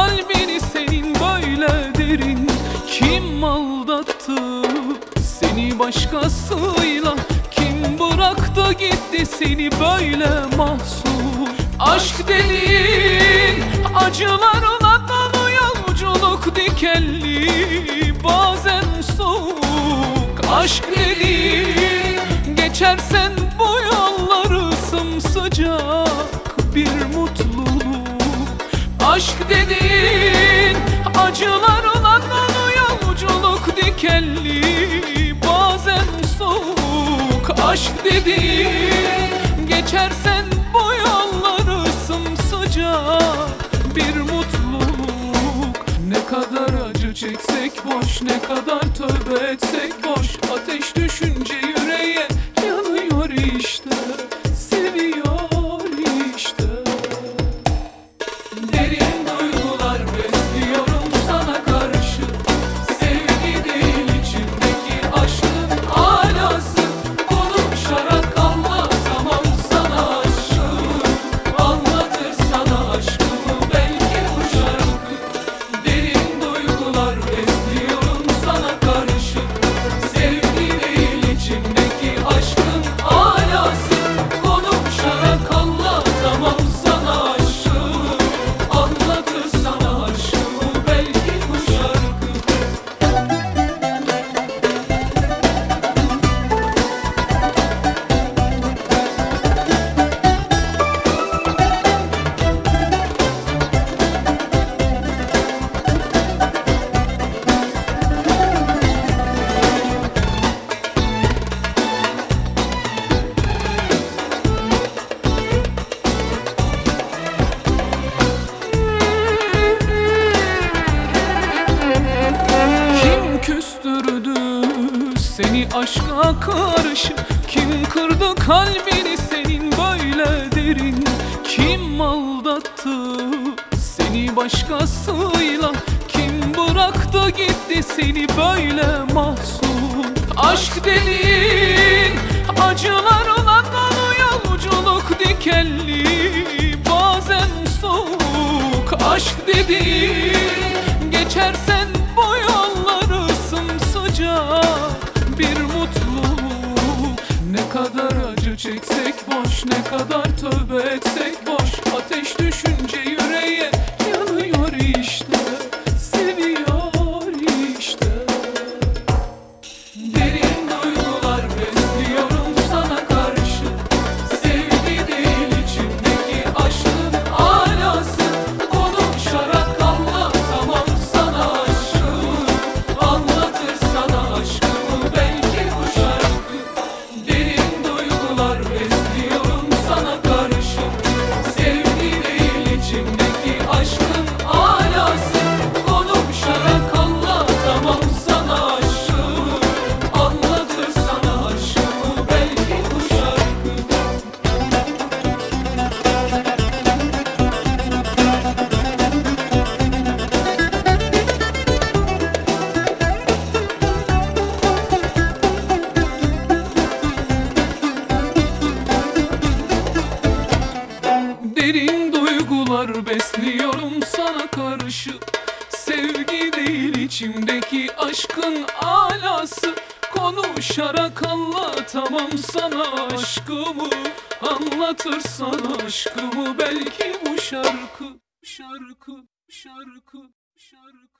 kalbini senin böyle derin? Kim aldattı seni başkasıyla? Kim bıraktı gitti seni böyle mahzun? Aşk dediğin acılarla dolu yolculuk dikenli, bazen soğuk. Aşk dediğin geçersen bu yolları sımsıcak bir mutluluk. Aşk dediğin acılarla dolu yolculuk dikenli, bazen soğuk. Aşk dediğin geçersen bu yolları sımsıcak bir mutluluk. Ne kadar acı çeksek boş, ne kadar tövbe etsek boş. Ateş düşünce yüreğe yanıyor işte, seviyor işte. Derin duygular besliyorum sana karşı. Sevgi değil içimdeki aşkın alası. Konuşarak anlatamam sana aşkımı, anlatır sana aşkımı belki bu şarkı. Derin duygular besliyorum sana karşı. Sevgi değil içimdeki aşkın alası. Konuşarak anlatamam sana aşkımı, anlatır sana aşkımı belki bu şarkı. Kim küstürdü seni aşka karşı? Kim kırdı kalbini senin böyle derin? Kim aldattı seni başkasıyla? Kim bıraktı gitti seni böyle mahzun? Aşk dediğin acılarla dolu yolculuk dikenli, bazen soğuk. Aşk dediğin geçersen bu yolları sımsıcak bir mutluluk. Ne kadar acı çeksek boş, ne kadar tövbe etsek boş. Ateş düşünce yüreğe yanıyor işte, seviyor işte. Derin duygular besliyorum sana karşı. Sevgi değil içimdeki aşkın alası. Konuşarak anlatamam sana aşkımı, anlatır sana aşkımı belki bu şarkı. Derin duygular besliyorum sana karşı. Sevgi değil içimdeki aşkın alası. Konuşarak anlatamam sana aşkımı, anlatır sana aşkımı belki bu şarkı. Derin duygular besliyorum sana karşı. Sevgi değil içimdeki aşkın alası. Konuşarak anlatamam sana aşkımı, anlatır sana aşkımı belki bu şarkı. Şarkı, şarkı, şarkı.